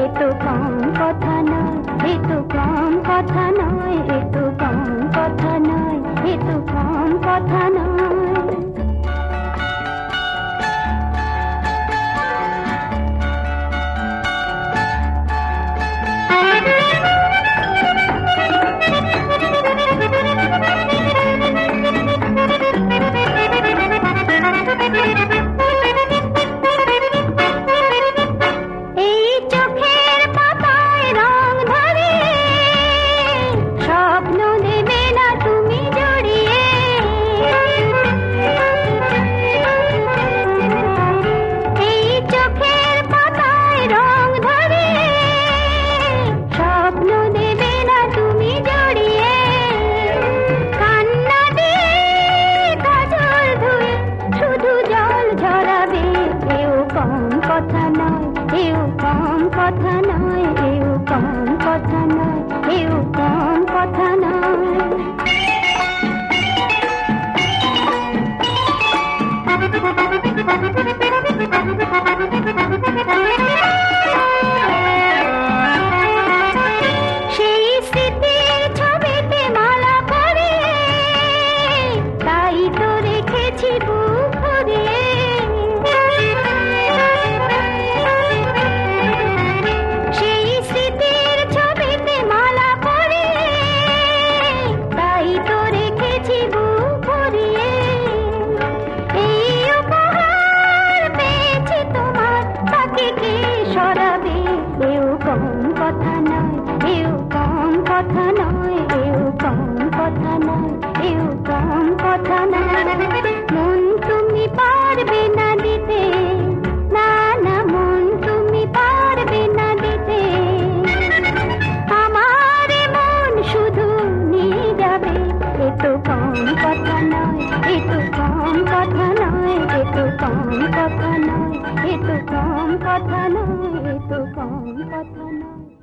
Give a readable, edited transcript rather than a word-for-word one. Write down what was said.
এ তো কম কথা নয়, এ তো কম কথা নয়, এ তো কম কথা নয়, এ তো কম কথা নয়। কথা নয়, এও কম কথা নয়, এও কম কথা নয়, এও কম কথা নয়। সেই স্মৃতির ছবিতে মালা পরে তাই তো রেখেছি বুক ভরিয়ে। কথা নয়, এও কম কথা নয়, এও কম কথা নয়, এও কম কথা নয়। মন তুমি পারবে না দিতে, না না মন তুমি পারবে না দিতে। আমার মন শুধু নিয়ে যাবে। এ তো কম কথা নয়, এ তো কম কথা নয়, এ তো কম কথা নয়, এ তো কম কথা নয়, এ তো কম কথা নয়।